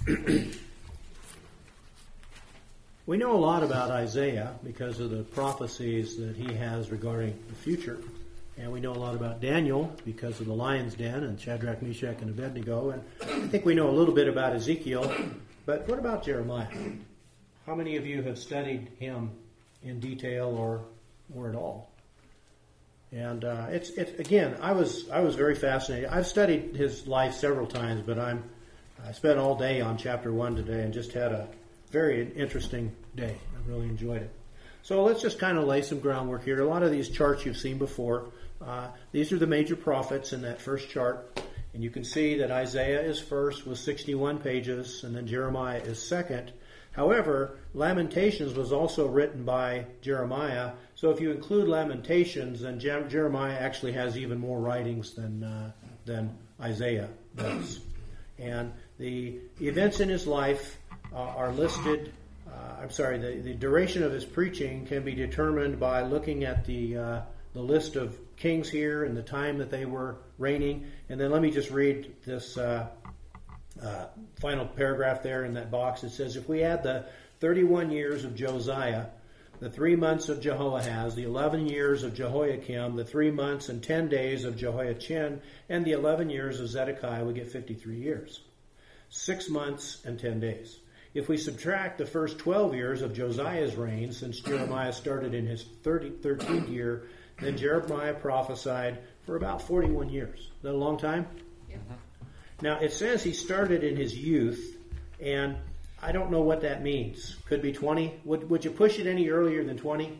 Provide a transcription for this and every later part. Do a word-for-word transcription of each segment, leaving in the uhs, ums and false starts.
We know a lot about Isaiah because of the prophecies that he has regarding the future. And we know a lot about Daniel because of the lion's den and Shadrach, Meshach, and Abednego. And I think we know a little bit about Ezekiel. But what about Jeremiah? How many of you have studied him in detail or, or at all? And uh, it's it's again, I was I was very fascinated. I've studied his life several times, but I'm I spent all day on chapter one today and just had a very interesting day. I really enjoyed it. So let's just kind of lay some groundwork here. A lot of these charts you've seen before. Uh, these are the major prophets in that first chart. And you can see that Isaiah is first with sixty-one pages, and then Jeremiah is second. However, Lamentations was also written by Jeremiah. So if you include Lamentations, then Je- Jeremiah actually has even more writings than uh, than Isaiah does. And the events in his life uh, are listed. Uh, I'm sorry, the, the duration of his preaching can be determined by looking at the uh, the list of kings here and the time that they were reigning. And then let me just read this uh, uh, final paragraph there in that box. It says, if we add the thirty-one years of Josiah, the three months of Jehoahaz, the eleven years of Jehoiakim, the three months and ten days of Jehoiachin, and the eleven years of Zedekiah, we get fifty-three years. Six months and ten days. If we subtract the first twelve years of Josiah's reign, since Jeremiah started in his thirteenth year, then Jeremiah prophesied for about forty-one years. Is that a long time? Yeah. Now, it says he started in his youth, and I don't know what that means. Could be twenty. Would would you push it any earlier than twenty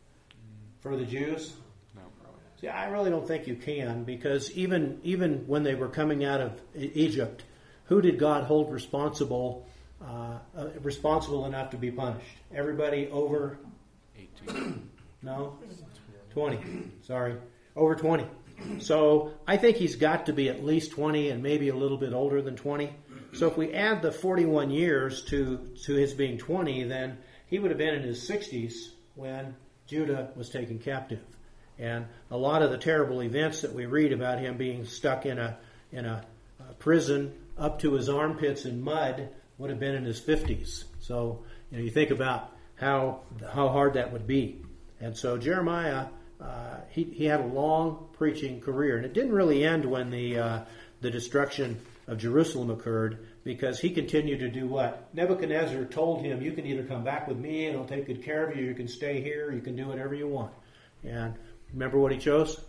for the Jews? No, probably not. See, I really don't think you can, because even even when they were coming out of E- Egypt, who did God hold responsible uh, uh, responsible enough to be punished? Everybody over eighteen. no twenty. Sorry, over twenty. So I think he's got to be at least twenty and maybe a little bit older than twenty. So if we add the forty-one years to, to his being twenty, then he would have been in his sixties when Judah was taken captive. And a lot of the terrible events that we read about him being stuck in a in a, a prison up to his armpits in mud would have been in his fifties. So you know, you think about how how hard that would be. And so Jeremiah, uh, he he had a long preaching career, and it didn't really end when the uh, the destruction of Jerusalem occurred, because he continued to do what? Nebuchadnezzar told him, you can either come back with me and I'll take good care of you, you can stay here, you can do whatever you want. And remember what he chose?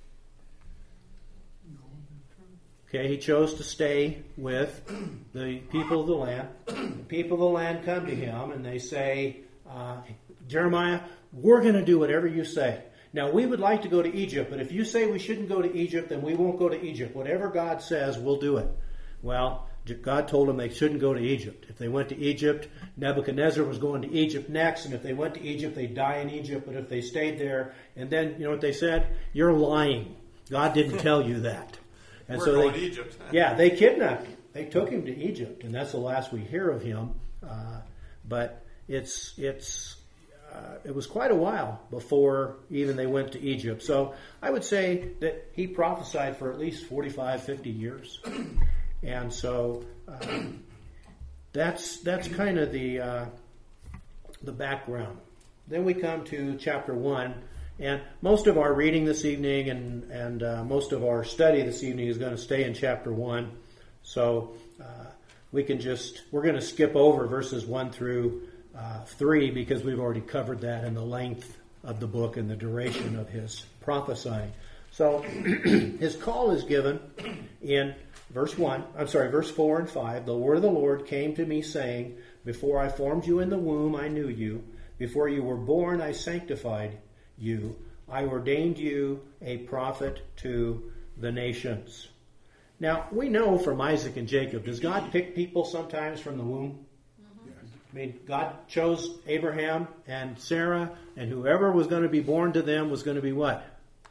Okay, he chose to stay with the people of the land. The people of the land come to him and they say, uh, Jeremiah, we're going to do whatever you say. Now, we would like to go to Egypt, but if you say we shouldn't go to Egypt, then we won't go to Egypt. Whatever God says, we'll do it. Well, God told them they shouldn't go to Egypt. If they went to Egypt, Nebuchadnezzar was going to Egypt next, and if they went to Egypt, they'd die in Egypt, but if they stayed there, and then, you know what they said? You're lying. God didn't tell you that. And We're so going they, to Egypt. yeah, they kidnapped him. They took him to Egypt, and that's the last we hear of him. Uh, but it's it's uh, it was quite a while before even they went to Egypt. So I would say that he prophesied for at least forty-five, fifty years. And so um, that's that's kind of the uh, the background. Then we come to chapter one, and most of our reading this evening and and uh, most of our study this evening is going to stay in chapter one. So uh, we can just we're going to skip over verses one through uh, three because we've already covered that in the length of the book and the duration of his prophesying. So his call is given in verse one, I'm sorry, verse four and five. The word of the Lord came to me saying, before I formed you in the womb, I knew you. Before you were born, I sanctified you. I ordained you a prophet to the nations. Now, we know from Isaac and Jacob, does God pick people sometimes from the womb? I mean, God chose Abraham and Sarah, and whoever was going to be born to them was going to be what?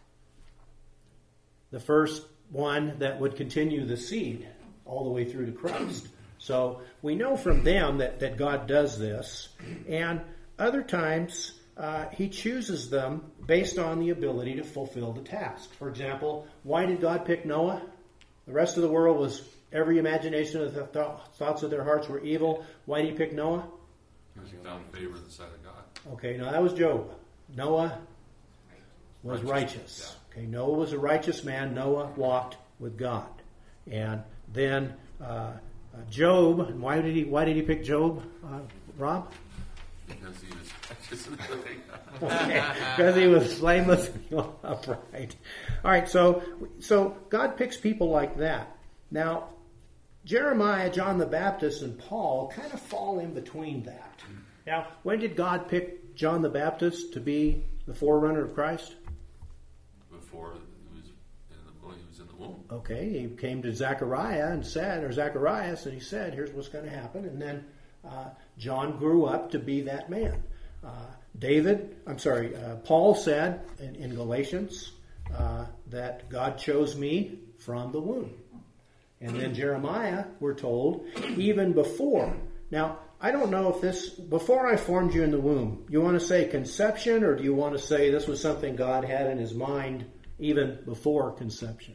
The first one that would continue the seed all the way through to Christ. So we know from them that, that God does this. And other times, uh, he chooses them based on the ability to fulfill the task. For example, why did God pick Noah? The rest of the world was every imagination of the th- thoughts of their hearts were evil. Why did he pick Noah? Because he found favor in the sight of God. Okay, now that was Job. Noah was righteous. Righteous. Yeah. Okay, Noah was a righteous man. Noah walked with God. And then uh, uh, Job, and why did he why did he pick Job, uh, Rob? Because he was righteous in the sight of God. Okay, because he was blameless and upright. All right, so so God picks people like that. Now, Jeremiah, John the Baptist, and Paul kind of fall in between that. Now, when did God pick John the Baptist to be the forerunner of Christ? Before he was in the, well, he was in the womb. Okay, he came to Zechariah and said, or Zacharias, and he said, here's what's going to happen. And then uh, John grew up to be that man. Uh, David, I'm sorry, uh, Paul said in, in Galatians uh, that God chose me from the womb. And then Jeremiah, we're told, even before. Now, I don't know if this, before I formed you in the womb, you want to say conception, or do you want to say this was something God had in his mind even before conception?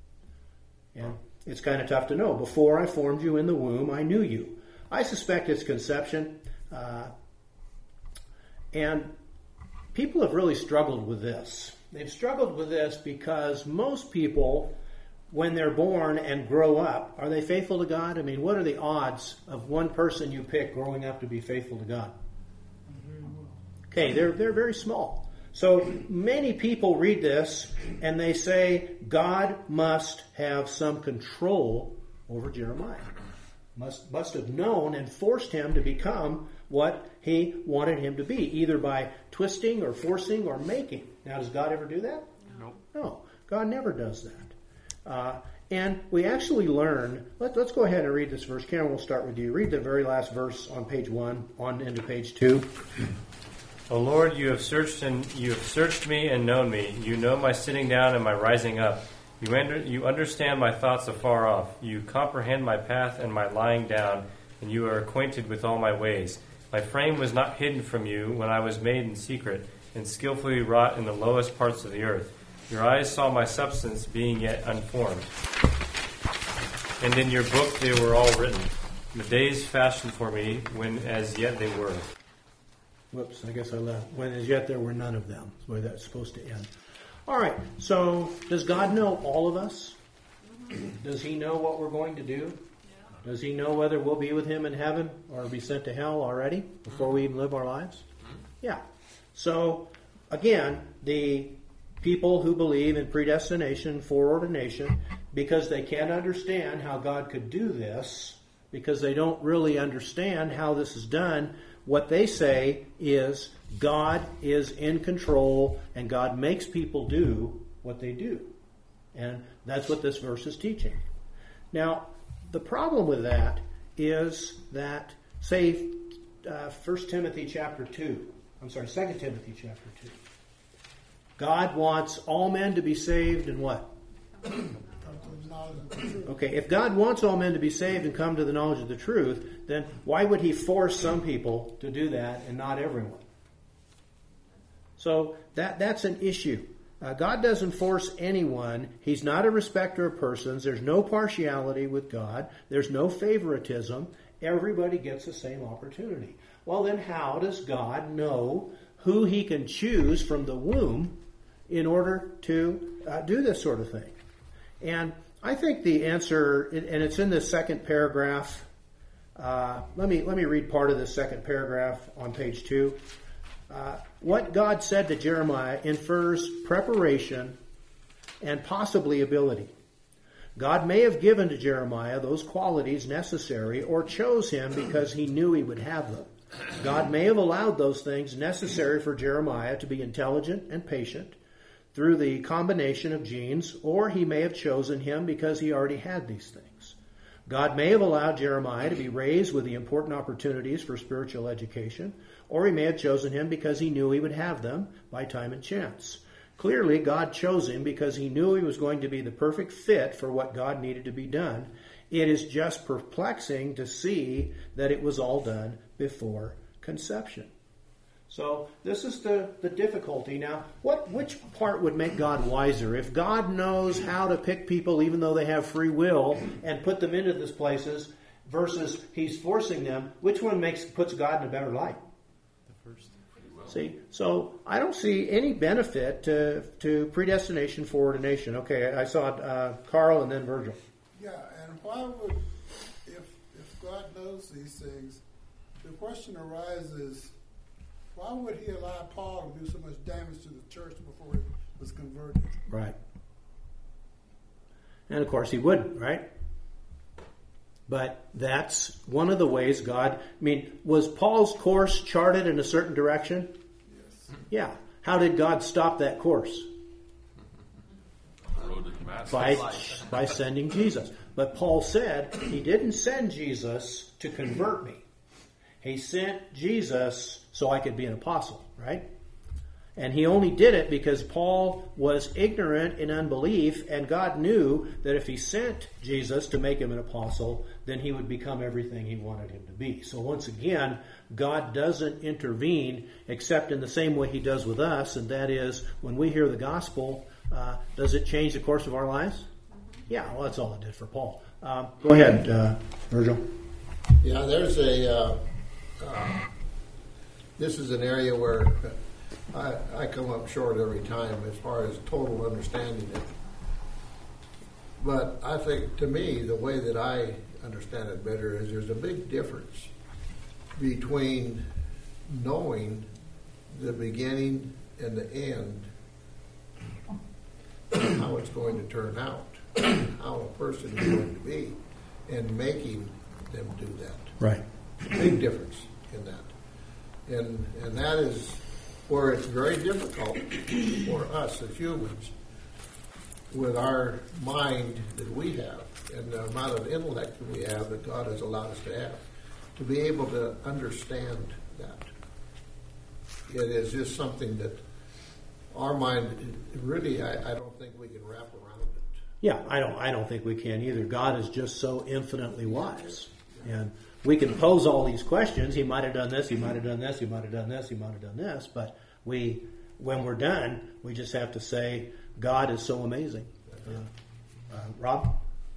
And it's kind of tough to know. Before I formed you in the womb, I knew you. I suspect it's conception. Uh, and people have really struggled with this. They've struggled with this because most people, when they're born and grow up, are they faithful to God? I mean, what are the odds of one person you pick growing up to be faithful to God? Okay, they're they're very small. So many people read this and they say God must have some control over Jeremiah. Must must have known and forced him to become what he wanted him to be, either by twisting or forcing or making. Now, does God ever do that? No. No, God never does that. Uh, and we actually learn, let, let's go ahead and read this verse. Karen, we'll start with you. Read the very last verse on page one, on into page two. O Lord, you have searched and you have searched me and known me. You know my sitting down and my rising up. You, under, you understand my thoughts afar off. You comprehend my path and my lying down, and you are acquainted with all my ways. My frame was not hidden from you when I was made in secret and skillfully wrought in the lowest parts of the earth. Your eyes saw my substance being yet unformed. And in your book they were all written, the days fashioned for me when as yet they were. Whoops, I guess I left. When as yet there were none of them. That's the way that's supposed to end. All right, so does God know all of us? Does he know what we're going to do? Does he know whether we'll be with him in heaven or be sent to hell already before we even live our lives? Yeah. So, again, the people who believe in predestination, foreordination, because they can't understand how God could do this, because they don't really understand how this is done, what they say is God is in control and God makes people do what they do. And that's what this verse is teaching. Now, the problem with that is that, say, uh, First Timothy chapter two, I'm sorry, Second Timothy chapter two. God wants all men to be saved and what? Okay, if God wants all men to be saved and come to the knowledge of the truth, then why would he force some people to do that and not everyone? So that that's an issue. Uh, God doesn't force anyone. He's not a respecter of persons. There's no partiality with God. There's no favoritism. Everybody gets the same opportunity. Well, then how does God know who he can choose from the womb in order to uh, do this sort of thing? And I think the answer, and it's in this second paragraph. Uh, let me let me read part of this second paragraph on page two. Uh, what God said to Jeremiah infers preparation and possibly ability. God may have given to Jeremiah those qualities necessary or chose him because he knew he would have them. God may have allowed those things necessary for Jeremiah to be intelligent and patient through the combination of genes, or he may have chosen him because he already had these things. God may have allowed Jeremiah to be raised with the important opportunities for spiritual education, or he may have chosen him because he knew he would have them by time and chance. Clearly, God chose him because he knew he was going to be the perfect fit for what God needed to be done. It is just perplexing to see that it was all done before conception. So this is the, the difficulty. Now, what which part would make God wiser? If God knows how to pick people even though they have free will and put them into these places versus he's forcing them, which one makes puts God in a better light? The first. See, so I don't see any benefit to, to predestination, foreordination. Okay, I saw uh, Carl and then Virgil. Yeah, and why would, if if God knows these things, the question arises, why would he allow Paul to do so much damage to the church before he was converted? Right. And of course he wouldn't, right? But that's one of the ways God, I mean, was Paul's course charted in a certain direction? Yes. Yeah. How did God stop that course? Road to Damascus. By, by sending Jesus. But Paul said he didn't send Jesus to convert me. He sent Jesus so I could be an apostle, right? And he only did it because Paul was ignorant in unbelief, and God knew that if he sent Jesus to make him an apostle, then he would become everything he wanted him to be. So once again, God doesn't intervene except in the same way he does with us, and that is when we hear the gospel, uh, does it change the course of our lives? Yeah, well, that's all it did for Paul. Um, go ahead, uh, Virgil. Yeah, there's a... Uh, uh, this is an area where I, I come up short every time as far as total understanding it. But I think, to me, the way that I understand it better is there's a big difference between knowing the beginning and the end, and how it's going to turn out, how a person is going to be, and making them do that. Right. Big difference in that. And and that is where it's very difficult for us as humans, with our mind that we have and the amount of intellect that we have that God has allowed us to have, to be able to understand that. It is just something that our mind, really, I, I don't think we can wrap around it. Yeah, I don't I don't think we can either. God is just so infinitely wise. And we can pose all these questions. He might have done this, he might have done this, he might have done this, he might have done this. But we, when we're done, we just have to say, God is so amazing. Uh, uh, Rob?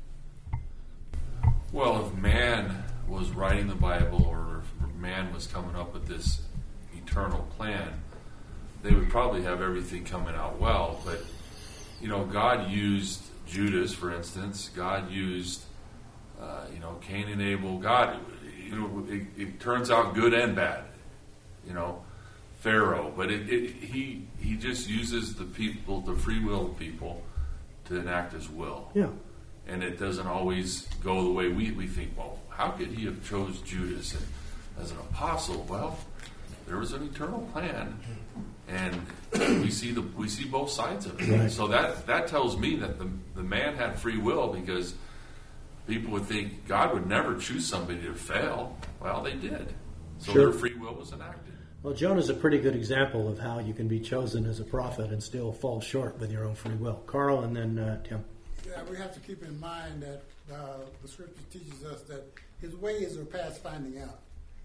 Well, if man was writing the Bible, or if man was coming up with this eternal plan, they would probably have everything coming out well. But, you know, God used Judas, for instance. God used, uh, you know, Cain and Abel. God, you know, it, it turns out good and bad. You know, Pharaoh. But it, it, he he just uses the people, the free will people, to enact his will. Yeah. And it doesn't always go the way we, we think, well, how could he have chose Judas as an apostle? Well, there was an eternal plan, and we see the we see both sides of it. Right. So that that tells me that the the man had free will, because people would think God would never choose somebody to fail. Well, they did. So Sure. their free will was enacted. Well, Jonah's a pretty good example of how you can be chosen as a prophet and still fall short with your own free will. Carl and then uh, Tim. Yeah, we have to keep in mind that uh, the scripture teaches us that his ways are past finding out.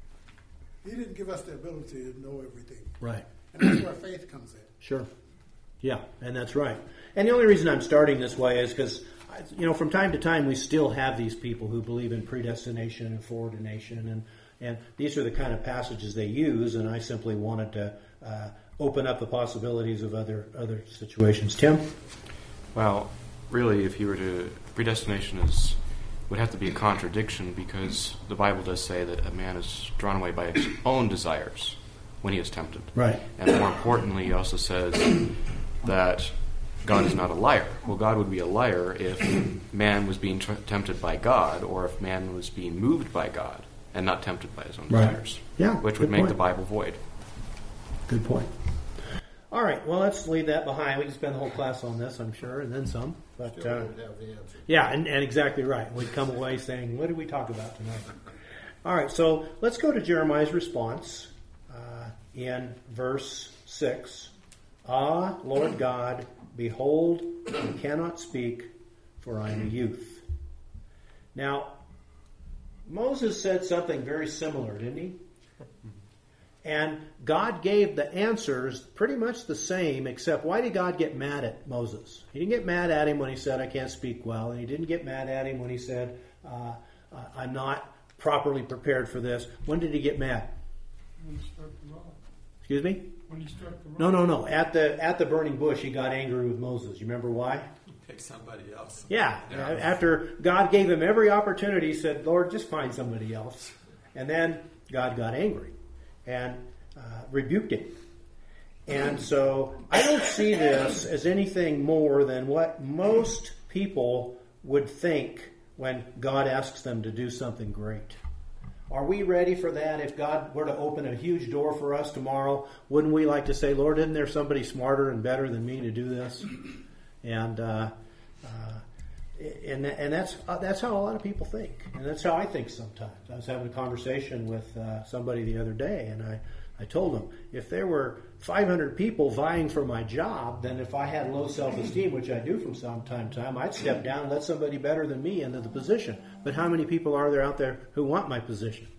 He didn't give us the ability to know everything. Right. And that's where faith comes in. Sure. Yeah, and that's right. And the only reason I'm starting this way is because, you know, from time to time we still have these people who believe in predestination and foreordination, and, and these are the kind of passages they use, and I simply wanted to uh, open up the possibilities of other other situations. Tim? Well, really, if you were to, predestination is would have to be a contradiction, because the Bible does say that a man is drawn away by his own desires when he is tempted. Right. And more importantly, he also says that God is not a liar. Well, God would be a liar if man was being t- tempted by God, or if man was being moved by God and not tempted by his own Right. desires. Yeah, Which good would make point. the Bible void. Good point. All right, well, let's leave that behind. We can spend the whole class on this, I'm sure, and then some. But Still uh, don't have the answer. yeah, and, and exactly right. We'd come away saying, what did we talk about tonight? All right, so let's go to Jeremiah's response uh, in verse six. Ah, Lord God, behold, I cannot speak, for I am a youth. Now, Moses said something very similar, didn't he? And God gave the answers pretty much the same, except why did God get mad at Moses? He didn't get mad at him when he said, I can't speak well. And he didn't get mad at him when he said, uh, I'm not properly prepared for this. When did he get mad? When he struck the rock. Excuse me? When he struck the rock. No, no, no. At the at the burning bush, he got angry with Moses. You remember why? Pick somebody else. Yeah. Yeah. After God gave him every opportunity, he said, Lord, just find somebody else. And then God got angry and uh, rebuked him. And so I don't see this as anything more than what most people would think when God asks them to do something great. Are we ready for that? If God were to open a huge door for us tomorrow, wouldn't we like to say, Lord, isn't there somebody smarter and better than me to do this? And uh, uh, and and that's uh, that's how a lot of people think, and that's how I think sometimes. I was having a conversation with uh, somebody the other day, and I, I told them, if there were five hundred people vying for my job, then if I had low self-esteem, which I do from some time to time, I'd step down and let somebody better than me into the position. But how many people are there out there who want my position?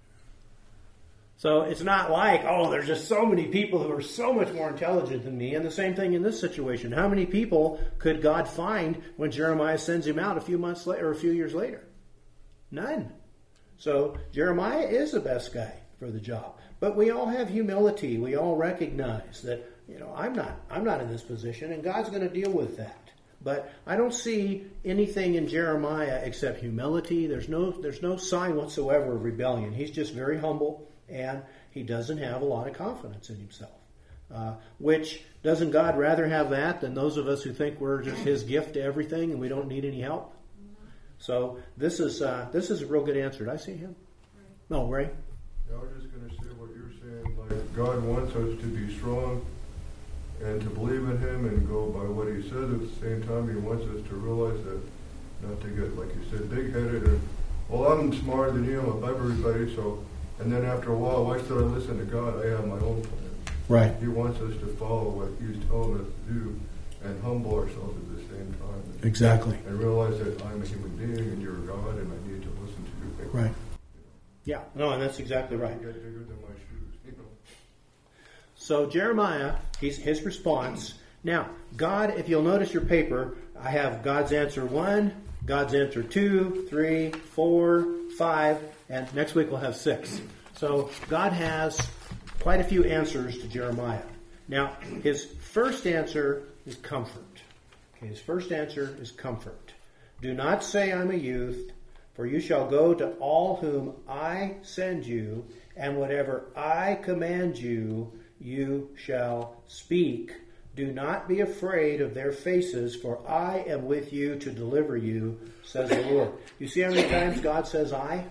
So it's not like, oh, there's just so many people who are so much more intelligent than me. And the same thing in this situation. How many people could God find when Jeremiah sends him out a few months later or a few years later? None. So Jeremiah is the best guy for the job. But we all have humility. We all recognize that, you know, I'm not I'm not in this position, and God's going to deal with that. But I don't see anything in Jeremiah except humility. There's no there's no sign whatsoever of rebellion. He's just very humble. And he doesn't have a lot of confidence in himself. Uh, which, doesn't God rather have that than those of us who think we're just his gift to everything and we don't need any help? So this is uh, this is a real good answer. Did I see him? No, Ray? Yeah, I was just going to say what you're saying. Like, God wants us to be strong and to believe in him and go by what he says. At the same time, he wants us to realize that not to get, like you said, big-headed and, well, I'm smarter than you, I'm above everybody, so... And then after a while, why should I listen to God? I have my own plan. Right. He wants us to follow what he's telling us to do and humble ourselves at the same time. Exactly. And realize that I'm a human being and you're God and I need to listen to you. Right. Yeah, no, and that's exactly right. You get bigger than my shoes, you know. So Jeremiah, he's, his response. Now, God, if you'll notice your paper, I have God's answer one, God's answer two, three, four, five, and next week we'll have six. So God has quite a few answers to Jeremiah. Now, his first answer is comfort. Okay, his first answer is comfort. Do not say I'm a youth, for you shall go to all whom I send you, and whatever I command you, you shall speak. Do not be afraid of their faces, for I am with you to deliver you, says the Lord. You see how many times God says I?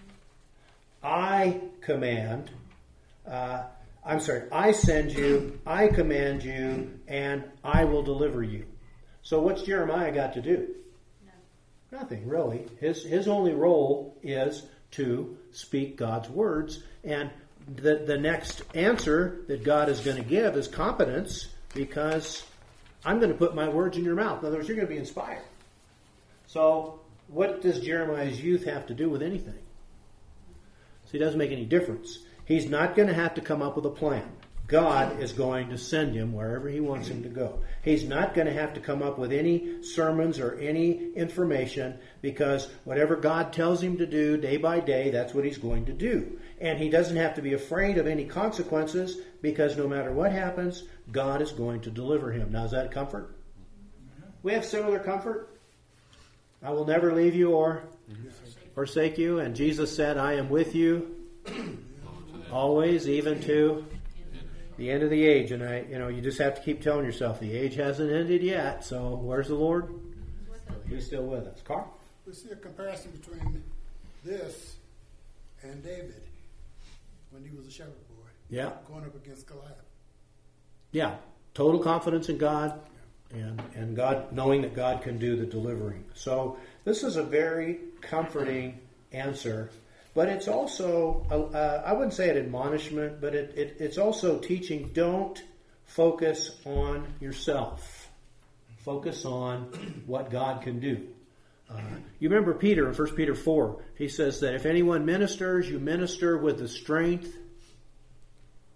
I command, uh, I'm sorry, I send you, I command you, and I will deliver you. So what's Jeremiah got to do? No. Nothing, really. His, his only role is to speak God's words, and the, the next answer that God is going to give is competence, because I'm going to put my words in your mouth. In other words, you're going to be inspired. So what does Jeremiah's youth have to do with anything? So it doesn't make any difference. He's not going to have to come up with a plan. God is going to send him wherever he wants him to go. He's not going to have to come up with any sermons or any information, because whatever God tells him to do day by day, that's what he's going to do. And he doesn't have to be afraid of any consequences, because no matter what happens, God is going to deliver him. Now, is that comfort? We have similar comfort. I will never leave you or forsake you. And Jesus said, I am with you always, even to the end of the age. And I, you know, you just have to keep telling yourself the age hasn't ended yet. So where's the Lord? He's still with us. Carl? We see a comparison between this and David when he was a shepherd boy. Yeah. Going up against Goliath. Yeah. Total confidence in God, and, and God, knowing that God can do the delivering. So this is a very comforting answer. But it's also, uh, I wouldn't say an admonishment, but it, it, it's also teaching, don't focus on yourself. Focus on what God can do. Uh, you remember Peter in First Peter four. He says that if anyone ministers, you minister with the strength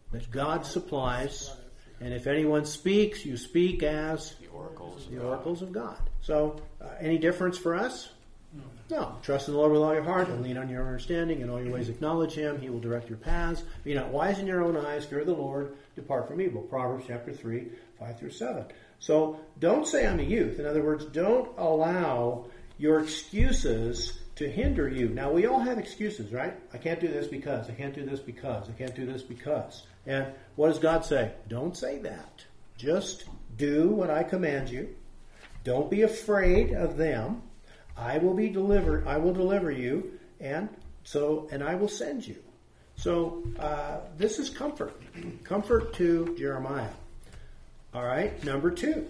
that God supplies. And if anyone speaks, you speak as The oracles. the oracles of God. So, uh, any difference for us? No. Trust in the Lord with all your heart and lean on your understanding. In all your ways acknowledge Him. He will direct your paths. Be not wise in your own eyes. Fear the Lord. Depart from evil. Proverbs chapter three, five through seven. So, don't say I'm a youth. In other words, don't allow your excuses to hinder you. Now, we all have excuses, right? I can't do this because. I can't do this because. I can't do this because. And what does God say? Don't say that. Just do what I command you. Don't be afraid of them. I will be delivered. I will deliver you, and so and I will send you. So uh, this is comfort, comfort to Jeremiah. All right, number two.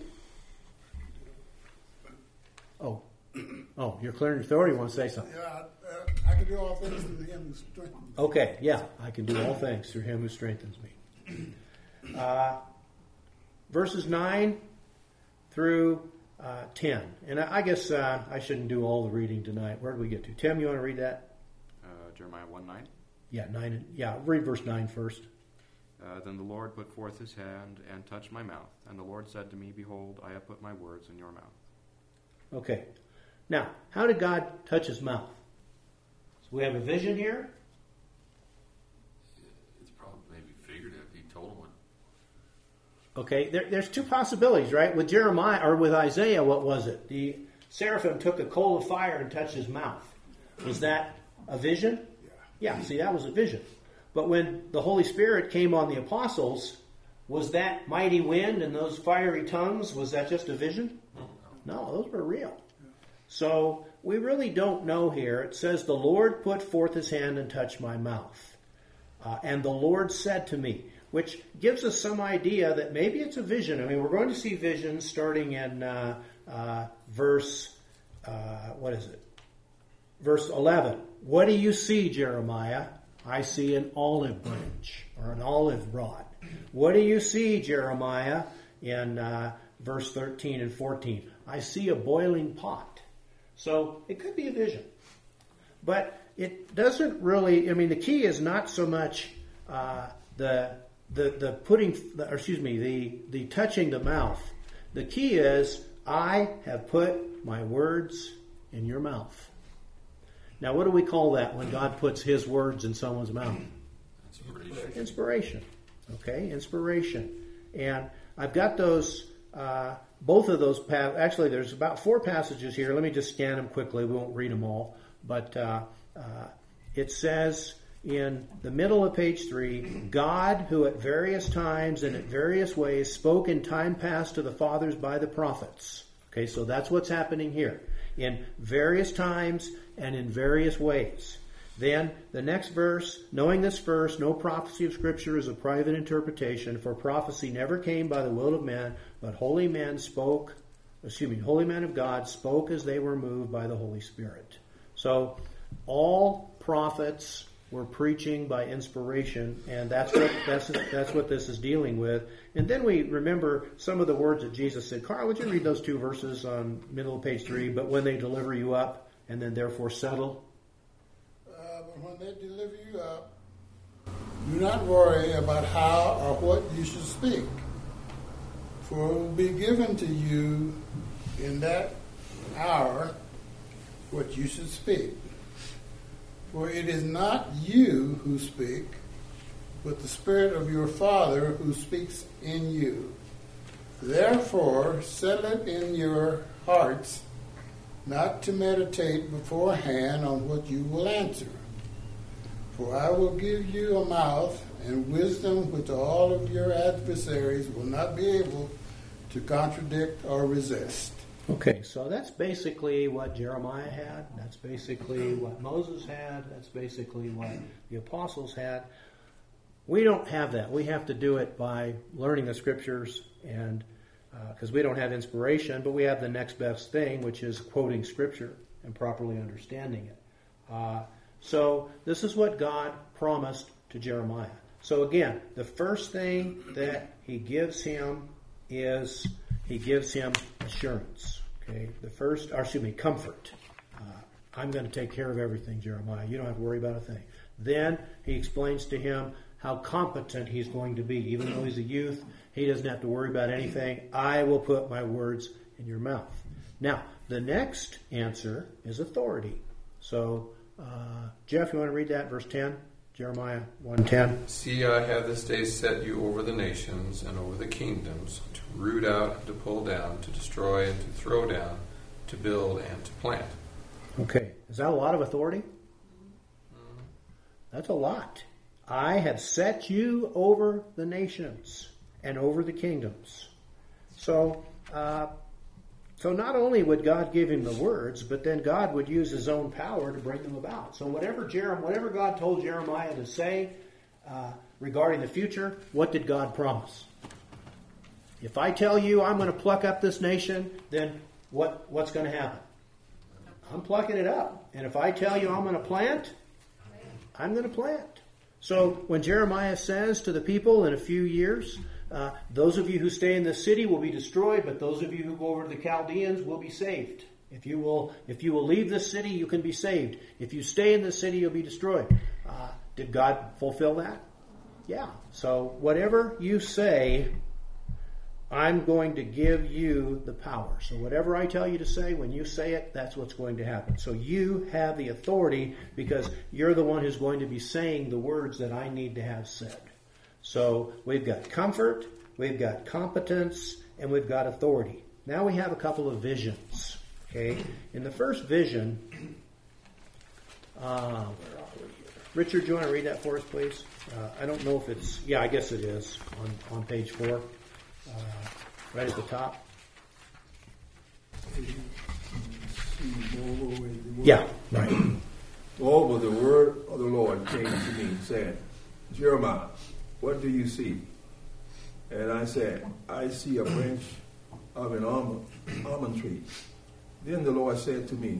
Oh, oh, you're clearing your throat. You want to say something? Yeah, I, uh, I can do all things through Him who strengthens me. Okay, yeah, I can do all things through Him who strengthens me. Uh, verses nine through uh, ten, and I, I guess uh, I shouldn't do all the reading tonight. Where do we get to? Tim, you want to read that? Uh, Jeremiah one nine. Yeah, nine. And, yeah, read verse nine first. Uh, then the Lord put forth his hand and touched my mouth. And the Lord said to me, Behold, I have put my words in your mouth. Okay. Now, how did God touch his mouth? So we have a vision here. It's probably maybe figurative. He told him it. Okay, there, there's two possibilities, right? With Jeremiah, or with Isaiah, what was it? The seraphim took a coal of fire and touched his mouth. Was that a vision? Yeah, see, that was a vision. But when the Holy Spirit came on the apostles, was that mighty wind and those fiery tongues, was that just a vision? No, those were real. So we really don't know here. It says, the Lord put forth his hand and touched my mouth. Uh, and the Lord said to me, which gives us some idea that maybe it's a vision. I mean, we're going to see visions starting in uh, uh, verse, uh, what is it? Verse eleven. What do you see, Jeremiah? I see an olive branch or an olive rod. What do you see, Jeremiah? In uh, verse thirteen and fourteen. I see a boiling pot. So it could be a vision. But it doesn't really, I mean, the key is not so much uh, the the the putting, or excuse me, the, the touching the mouth. The key is, I have put my words in your mouth. Now, what do we call that when God puts his words in someone's mouth? Inspiration. Inspiration. Okay, inspiration. And I've got those, uh, both of those, pa- actually there's about four passages here. Let me just scan them quickly. We won't read them all. But uh, uh, it says in the middle of page three, God, who at various times and at various ways spoke in time past to the fathers by the prophets. Okay, so that's what's happening here. In various times and in various ways. Then, the next verse, knowing this first, no prophecy of Scripture is a private interpretation, for prophecy never came by the will of men, but holy men spoke, excuse me, holy men of God spoke as they were moved by the Holy Spirit. So, all prophets were preaching by inspiration, and that's what that's that's what this is dealing with. And then we remember some of the words that Jesus said. Carl, would you read those two verses on middle of page three? But when they deliver you up, and then therefore settle. Uh, but when they deliver you up, do not worry about how or what you should speak, for it will be given to you in that hour what you should speak. For it is not you who speak, but the Spirit of your Father who speaks in you. Therefore, settle it in your hearts not to meditate beforehand on what you will answer. For I will give you a mouth and wisdom which all of your adversaries will not be able to contradict or resist. Okay, so that's basically what Jeremiah had. That's basically what Moses had. That's basically what the apostles had. We don't have that. We have to do it by learning the Scriptures, and because uh, we don't have inspiration, but we have the next best thing, which is quoting Scripture and properly understanding it. Uh, so this is what God promised to Jeremiah. So again, the first thing that he gives him is he gives him assurance. Okay, the first, or excuse me, comfort. Uh, I'm going to take care of everything, Jeremiah. You don't have to worry about a thing. Then he explains to him, how competent he's going to be. Even though he's a youth, he doesn't have to worry about anything. I will put my words in your mouth. Now, the next answer is authority. So, uh, Jeff, you want to read that, verse ten? Jeremiah one ten. See, I have this day set you over the nations and over the kingdoms, to root out and to pull down, to destroy and to throw down, to build and to plant. Okay, is that a lot of authority? That's a lot. I have set you over the nations and over the kingdoms. So, uh, so not only would God give him the words, but then God would use his own power to bring them about. So whatever Jeremiah, whatever God told Jeremiah to say uh, regarding the future, what did God promise? If I tell you I'm going to pluck up this nation, then what, what's going to happen? I'm plucking it up. And if I tell you I'm going to plant, I'm going to plant. So when Jeremiah says to the people in a few years, uh, those of you who stay in the city will be destroyed, but those of you who go over to the Chaldeans will be saved. If you will, if you will leave the city, you can be saved. If you stay in the city, you'll be destroyed. Uh, did God fulfill that? Yeah. So whatever you say, I'm going to give you the power. So whatever I tell you to say, when you say it, that's what's going to happen. So you have the authority because you're the one who's going to be saying the words that I need to have said. So we've got comfort, we've got competence, and we've got authority. Now we have a couple of visions. Okay, in the first vision, uh, where are we here? Richard, do you want to read that for us, please? Uh, I don't know if it's, yeah, I guess it is on, on page four. Uh, right at the top. Yeah, right. Moreover, the word of the Lord came to me, saying, Jeremiah, what do you see? And I said, I see a branch of an almond, almond tree. Then the Lord said to me,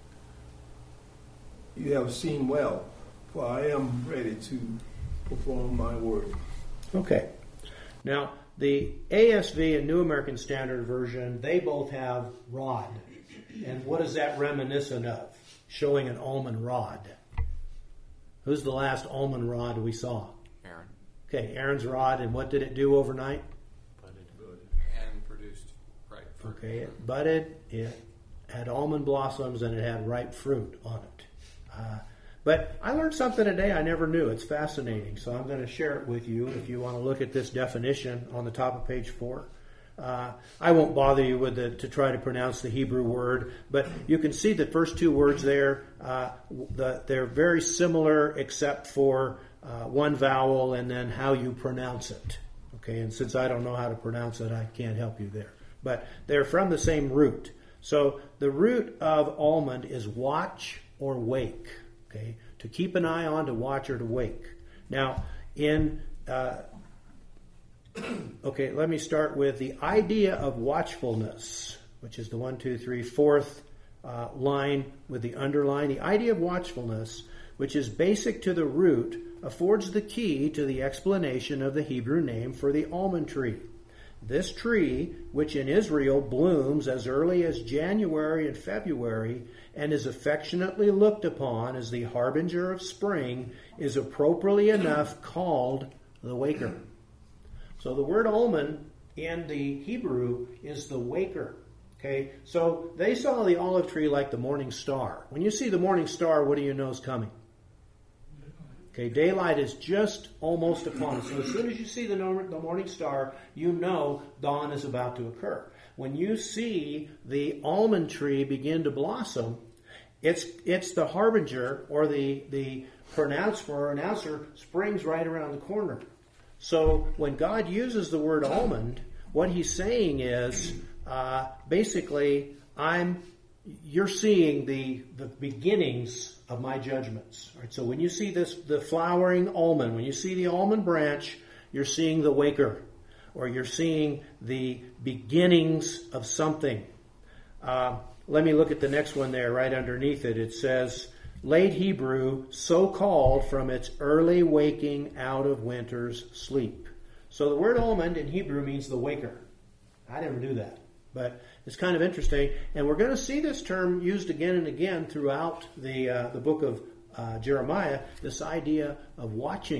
you have seen well, for I am ready to perform my word. Okay. Now, the A S V and New American Standard Version, they both have rod. And what is that reminiscent of? Showing an almond rod. Who's the last almond rod we saw? Aaron. Okay, Aaron's rod, and what did it do overnight? Budded. And produced ripe fruit. Okay, it budded, it had almond blossoms, and it had ripe fruit on it. Uh, but I learned something today I never knew. It's fascinating, so I'm going to share it with you if you want to look at this definition on the top of page four. Uh, I won't bother you with the, to try to pronounce the Hebrew word, but you can see the first two words there. Uh, the, they're very similar except for uh, one vowel and then how you pronounce it. Okay, and since I don't know how to pronounce it, I can't help you there. But they're from the same root. So the root of almond is watch or wake. Okay, to keep an eye on, to watch, or to wake. Now, in uh, okay, let me start with the idea of watchfulness, which is the one, two, three, fourth uh, line with the underline. The idea of watchfulness, which is basic to the root, affords the key to the explanation of the Hebrew name for the almond tree. This tree, which in Israel blooms as early as January and February and is affectionately looked upon as the harbinger of spring, is appropriately enough called the waker. So the word almond in the Hebrew is the waker. Okay, so they saw the olive tree like the morning star. When you see the morning star, what do you know is coming? Okay, daylight is just almost upon us. So as soon as you see the the morning star, you know dawn is about to occur. When you see the almond tree begin to blossom, it's it's the harbinger or the the pronouncer or announcer spring's right around the corner. So when God uses the word almond, what he's saying is uh, basically, I'm you're seeing the the beginnings of my judgments. All right, so when you see this, the flowering almond, when you see the almond branch, you're seeing the waker, or you're seeing the beginnings of something. Uh, let me look at the next one there, right underneath it. It says, late Hebrew, so called from its early waking out of winter's sleep. So the word almond in Hebrew means the waker. I never knew that. But it's kind of interesting, and we're going to see this term used again and again throughout the uh, the book of uh, Jeremiah, this idea of watching.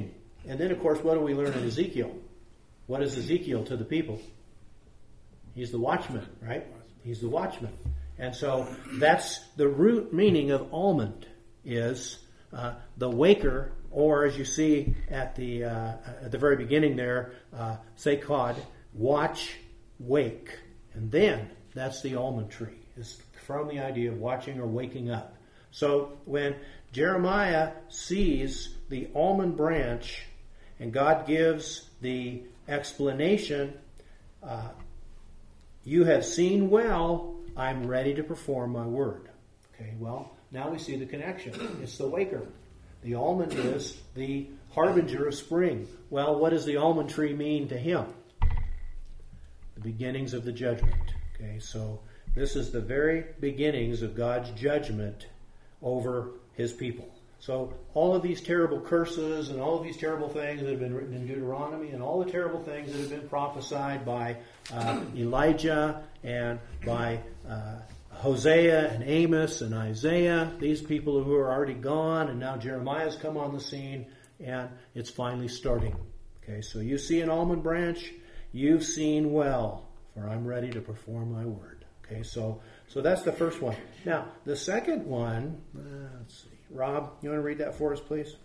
and then, of course, what do we learn in Ezekiel? What is Ezekiel to the people? He's the watchman, right? He's the watchman. And so that's the root meaning of almond is uh, the waker, or as you see at the uh, at the very beginning there, uh, Sekod, watch, wake. And then that's the almond tree. It's from the idea of watching or waking up. So when Jeremiah sees the almond branch and God gives the explanation, uh, you have seen well, I'm ready to perform my word. Okay, well, now we see the connection. It's the waker. The almond is the harbinger of spring. Well, what does the almond tree mean to him? The beginnings of the judgment. Okay, so this is the very beginnings of God's judgment over his people. So all of these terrible curses and all of these terrible things that have been written in Deuteronomy and all the terrible things that have been prophesied by uh, Elijah and by uh, Hosea and Amos and Isaiah, these people who are already gone, and now Jeremiah's come on the scene, and it's finally starting. Okay, so you see an almond branch, you've seen well, for I'm ready to perform my word. Okay, so so that's the first one. Now, the second one, uh, let's see. Rob, you want to read that for us, please?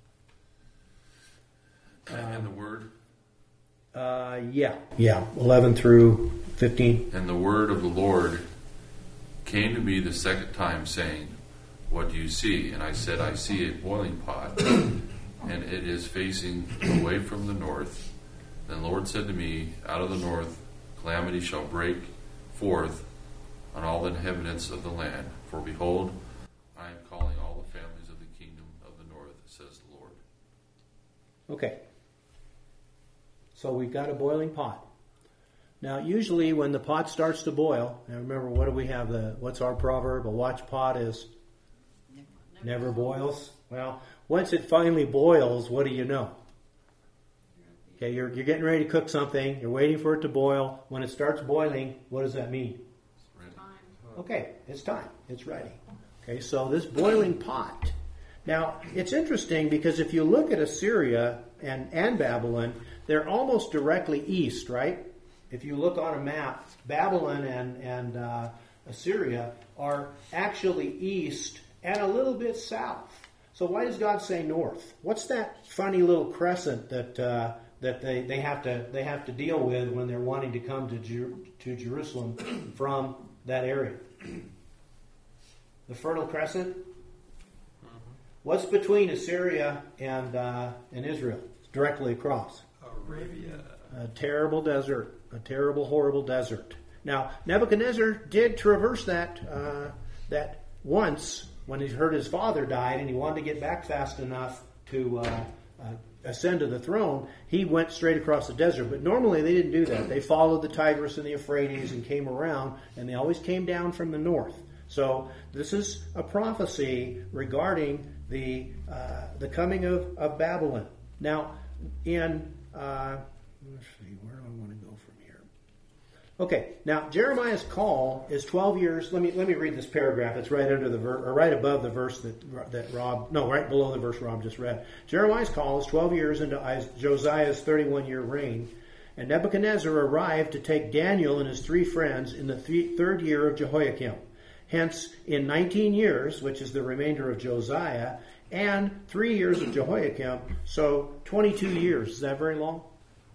And, and the word? Uh, yeah. Yeah, eleven through fifteen. And the word of the Lord came to me the second time, saying, what do you see? And I said, I see a boiling pot, and it is facing away from the north. Then the Lord said to me, out of the north calamity shall break forth on all the inhabitants of the land. For behold, I am calling all the families of the kingdom of the north, says the Lord. Okay. So we've got a boiling pot. Now, usually when the pot starts to boil, and remember, what do we have? The what's our proverb? A watch pot is never, never, never boils. Well, once it finally boils, what do you know? Okay, you're you're getting ready to cook something. You're waiting for it to boil. When it starts boiling, what does that mean? Okay, it's time. It's ready. Okay, so this boiling pot. Now, it's interesting because if you look at Assyria and, and Babylon, they're almost directly east, right? If you look on a map, Babylon and, and uh, Assyria are actually east and a little bit south. So why does God say north? What's that funny little crescent that uh, that they, they have to they have to deal with when they're wanting to come to Jer- to Jerusalem from that area? The Fertile Crescent. What's between Assyria and uh, and Israel? It's directly across. Arabia. A terrible desert. A terrible, horrible desert. Now, Nebuchadnezzar did traverse that uh, that once when he heard his father died and he wanted to get back fast enough to uh, uh, ascend to the throne. He went straight across the desert. But normally they didn't do that. They followed the Tigris and the Euphrates and came around, and they always came down from the north. So this is a prophecy regarding the uh, the coming of, of Babylon. Now, in uh, let's see, where do I want to go from here? Okay, now Jeremiah's call is twelve years. Let me let me read this paragraph. It's right under the ver- or right above the verse that that Rob no, right below the verse Rob just read. Jeremiah's call is twelve years into Josiah's thirty-one year reign, and Nebuchadnezzar arrived to take Daniel and his three friends in the th- third year of Jehoiakim. Hence, in nineteen years, which is the remainder of Josiah, and three years of Jehoiakim, so twenty-two years. Is that very long?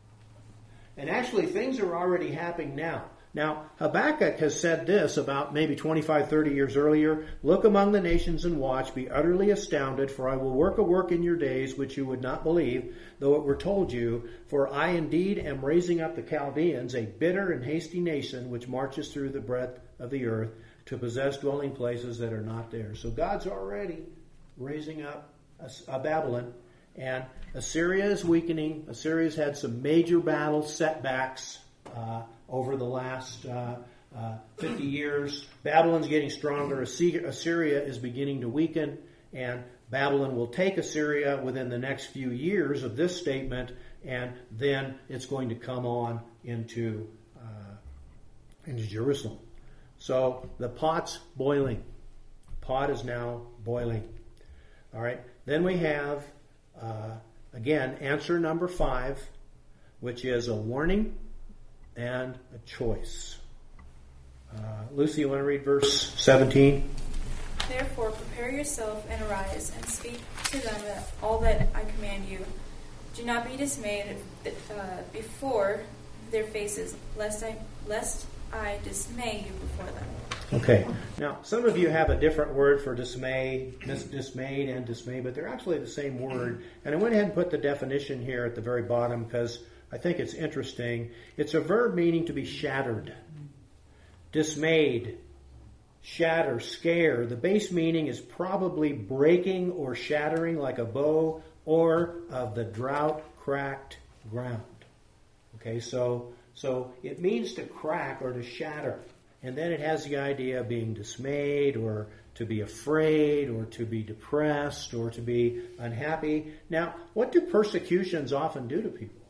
And actually, things are already happening now. Now, Habakkuk has said this about maybe twenty-five, thirty years earlier. Look among the nations and watch, be utterly astounded, for I will work a work in your days which you would not believe, though it were told you. For I indeed am raising up the Chaldeans, a bitter and hasty nation, which marches through the breadth of the earth, to possess dwelling places that are not theirs. So God's already raising up a, a Babylon, and Assyria is weakening. Assyria's had some major battle setbacks uh, over the last uh, uh, fifty years. Babylon's getting stronger. Assyria is beginning to weaken, and Babylon will take Assyria within the next few years of this statement, and then it's going to come on into uh, into Jerusalem. So the pot's boiling. The pot is now boiling. All right. Then we have, uh, again, again, answer number five, which is a warning and a choice. Uh, Lucy, you want to read verse seventeen? Therefore, prepare yourself and arise and speak to them all that I command you. Do not be dismayed uh, before their faces, lest I lest I dismay you before them. Okay. Now, some of you have a different word for dismay, dis- dismayed and dismay, but they're actually the same word. And I went ahead and put the definition here at the very bottom because I think it's interesting. It's a verb meaning to be shattered. Dismayed, shatter, scare. The base meaning is probably breaking or shattering like a bow, or of the drought-cracked ground. Okay, so so it means to crack or to shatter. And then it has the idea of being dismayed or to be afraid or to be depressed or to be unhappy. Now, what do persecutions often do to people?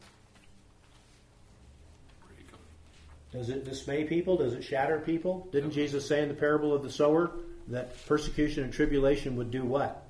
Does it dismay people? Does it shatter people? Didn't Jesus say in the parable of the sower that persecution and tribulation would do what?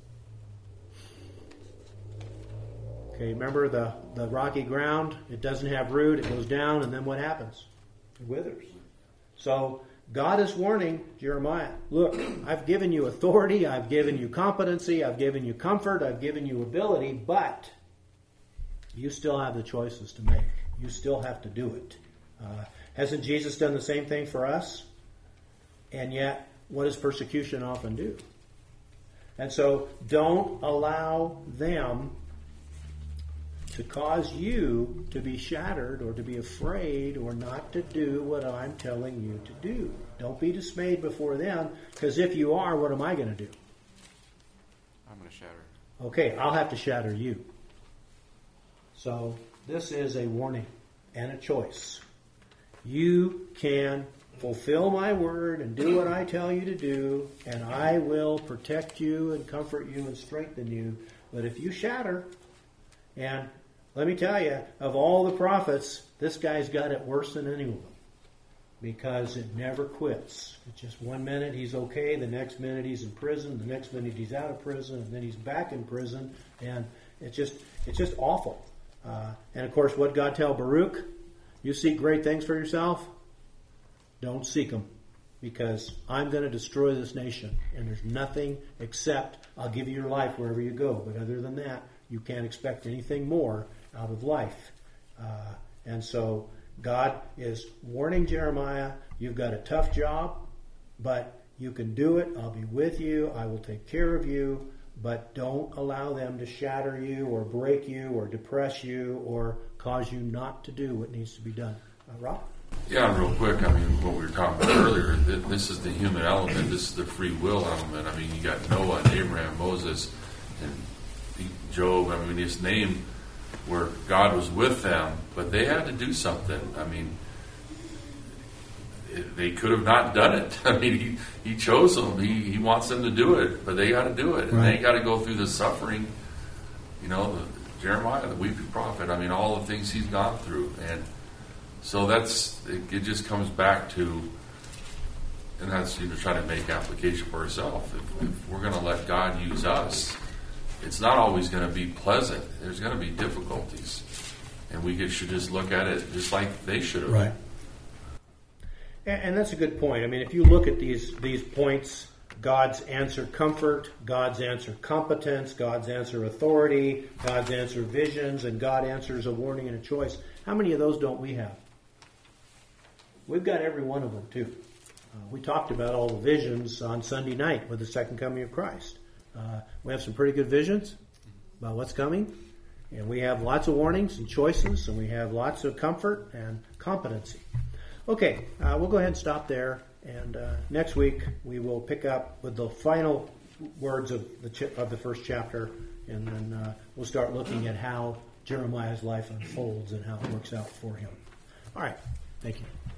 Okay, remember the, the rocky ground? It doesn't have root, it goes down, and then what happens? It withers. So God is warning Jeremiah, look, I've given you authority, I've given you competency, I've given you comfort, I've given you ability, but you still have the choices to make. You still have to do it. Uh, hasn't Jesus done the same thing for us? And yet, what does persecution often do? And so, don't allow them to cause you to be shattered or to be afraid or not to do what I'm telling you to do. Don't be dismayed before them, because if you are, what am I going to do? I'm going to shatter. Okay, I'll have to shatter you. So this is a warning and a choice. You can fulfill my word and do what I tell you to do, and I will protect you and comfort you and strengthen you. But if you shatter, and let me tell you, of all the prophets, this guy's got it worse than any of them. Because it never quits. It's just one minute he's okay, the next minute he's in prison, the next minute he's out of prison, and then he's back in prison, and it's just it's just awful. Uh, and of course, what God tell Baruch? You seek great things for yourself? Don't seek them, because I'm going to destroy this nation, and there's nothing except I'll give you your life wherever you go. But other than that, you can't expect anything more out of life. Uh, and so God is warning Jeremiah, you've got a tough job, but you can do it. I'll be with you. I will take care of you. But don't allow them to shatter you or break you or depress you or cause you not to do what needs to be done. Uh, Rob? Yeah, real quick, I mean, what we were talking about earlier, th- this is the human element, this is the free will element. I mean, you got Noah and Abraham, Moses, and Job, I mean, just name where God was with them, but they had to do something. I mean, it, they could have not done it. I mean, he, he chose them. He, he wants them to do it, but they got to do it. And Right. they got to go through the suffering, you know, the, Jeremiah, the weeping prophet, I mean, all the things he's gone through. And so that's, it, it just comes back to, and that's, you know, trying to make application for ourselves. If, if we're going to let God use us, it's not always going to be pleasant. There's going to be difficulties. And we just, should just look at it just like they should have. Right. And, and that's a good point. I mean, if you look at these these points, God's answer comfort, God's answer competence, God's answer authority, God's answer visions, and God answers a warning and a choice. How many of those don't we have? We've got every one of them, too. Uh, we talked about all the visions on Sunday night with the second coming of Christ. Uh, we have some pretty good visions about what's coming. And we have lots of warnings and choices, and we have lots of comfort and competency. Okay, uh, we'll go ahead and stop there. And uh, next week we will pick up with the final words of the ch- of the first chapter, and then uh, we'll start looking at how Jeremiah's life unfolds and how it works out for him. All right, thank you.